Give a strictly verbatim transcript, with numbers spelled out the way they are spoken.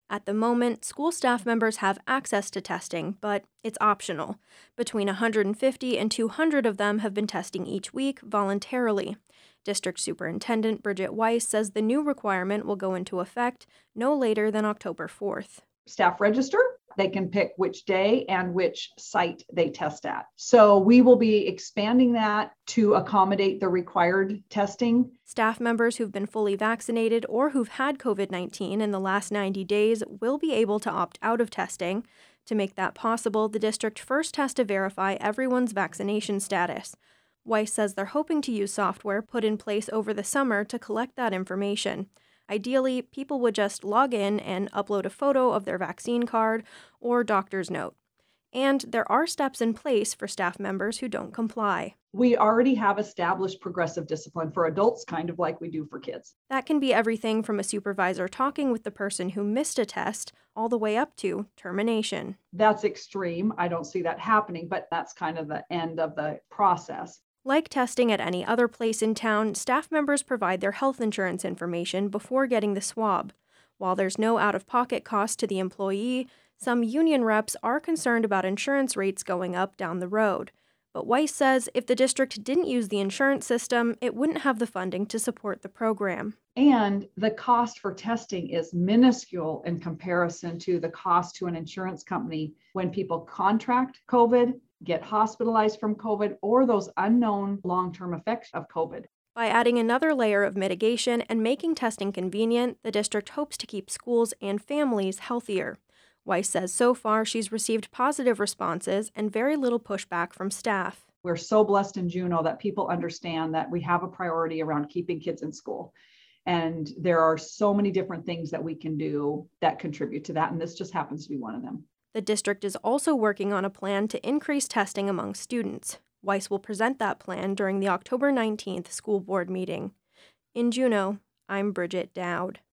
At the moment, school staff members have access to testing, but it's optional. Between one hundred fifty and two hundred of them have been testing each week voluntarily. District Superintendent Bridget Weiss says the new requirement will go into effect no later than October fourth. Staff register, they can pick which day and which site they test at. So we will be expanding that to accommodate the required testing. Staff members who've been fully vaccinated or who've had COVID nineteen in the last ninety days will be able to opt out of testing. To make that possible, the district first has to verify everyone's vaccination status. Weiss says they're hoping to use software put in place over the summer to collect that information. Ideally, people would just log in and upload a photo of their vaccine card or doctor's note. And there are steps in place for staff members who don't comply. We already have established progressive discipline for adults, kind of like we do for kids. That can be everything from a supervisor talking with the person who missed a test all the way up to termination. That's extreme. I don't see that happening, but that's kind of the end of the process. Like testing at any other place in town, staff members provide their health insurance information before getting the swab. While there's no out-of-pocket cost to the employee, some union reps are concerned about insurance rates going up down the road. But Weiss says if the district didn't use the insurance system, it wouldn't have the funding to support the program. And the cost for testing is minuscule in comparison to the cost to an insurance company when people contract COVID, get hospitalized from COVID, or those unknown long-term effects of COVID. By adding another layer of mitigation and making testing convenient, the district hopes to keep schools and families healthier. Weiss says so far she's received positive responses and very little pushback from staff. We're so blessed in Juneau that people understand that we have a priority around keeping kids in school. And there are so many different things that we can do that contribute to that, and this just happens to be one of them. The district is also working on a plan to increase testing among students. Weiss will present that plan during the October nineteenth school board meeting. In Juneau, I'm Bridget Dowd.